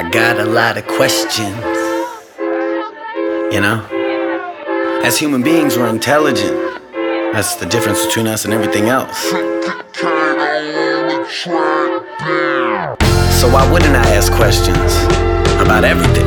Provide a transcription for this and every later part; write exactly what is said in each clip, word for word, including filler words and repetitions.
I got a lot of questions. You know? As human beings, we're intelligent. That's the difference between us and everything else. So why wouldn't I ask questions about everything?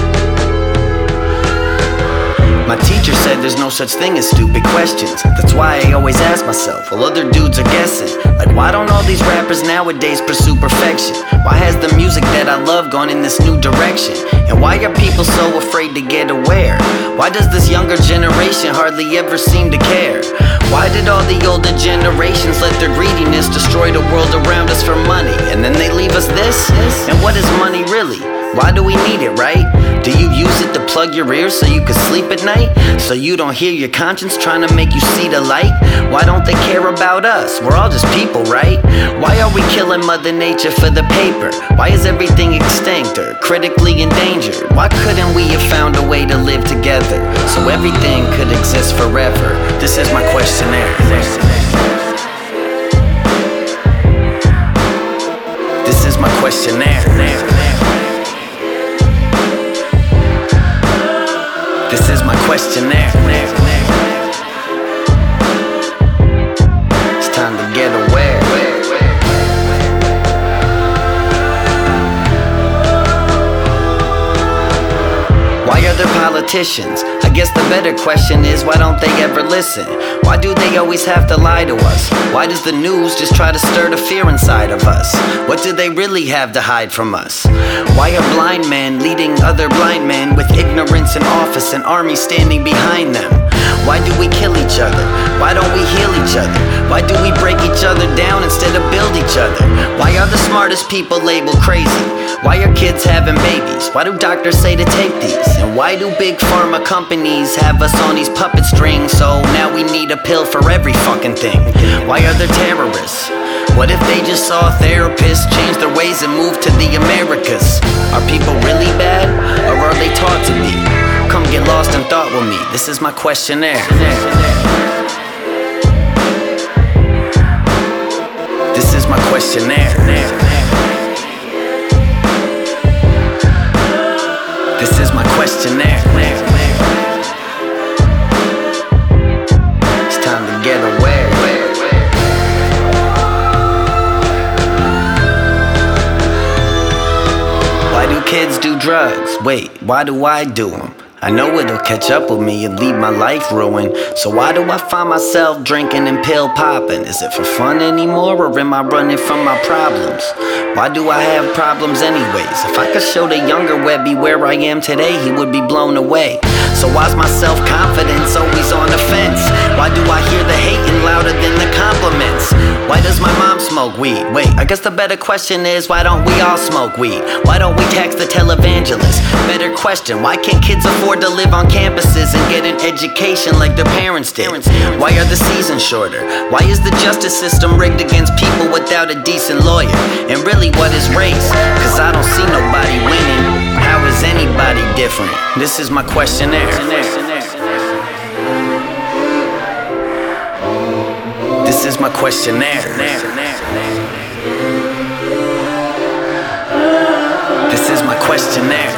My teacher said there's no such thing as stupid questions. That's why I always ask myself, while other dudes are guessing, like, why don't all these rappers nowadays pursue perfection? Why has the music that I love gone in this new direction? And why are people so afraid to get aware? Why does this younger generation hardly ever seem to care? Why did all the older generations let their greediness destroy the world around us for money? And then they leave us this? And what is money really? Why do we need it, right? Do you use it to plug your ears so you can sleep at night? So you don't hear your conscience trying to make you see the light? Why don't they care about us? We're all just people, right? Why are we killing Mother Nature for the paper? Why is everything extinct or critically endangered? Why couldn't we have found a way to live together so everything could exist forever? This is my questionnaire. This is my questionnaire. This is my questionnaire. It's time to get aware. Why are there politicians? I guess the better question is, why don't they ever listen? Why do they always have to lie to us? Why does the news just try to stir the fear inside of us? What do they really have to hide from us? Why are blind men leading other blind men with ignorance in office and armies standing behind them? Why do we kill each other? Why don't we heal each other? Why do we break each other down instead of build each other? Why are the smartest people labeled crazy? Why are kids having babies? Why do doctors say to take these? And why do big pharma companies have us on these puppet strings? So now we need a pill for every fucking thing. Why are there terrorists? What if they just saw a therapist, change their ways and move to the Americas? Are people really bad, or are they taught to be? Come get lost in thought with me. This is my questionnaire. This is my questionnaire. This is my questionnaire. It's time to get aware. Why do kids do drugs? Wait, why do I do them? I know it'll catch up with me and leave my life ruined. So why do I find myself drinking and pill popping? Is it for fun anymore, or am I running from my problems? Why do I have problems anyways? If I could show the younger Webby where I am today, he would be blown away. So why's my self-confidence always on the fence? Why do I hear the hating louder than the compliments? Why does my mom smoke weed? Wait, I guess the better question is, why don't we all smoke weed? Why don't we tax the televangelist? Better question, why can't kids afford to live on campuses and get an education like their parents did? Why are the seasons shorter? Why is the justice system rigged against people without a decent lawyer? And really, what is race? Cause I don't see nobody winning. How is anybody different? This is my questionnaire. This is my questionnaire. This is my questionnaire.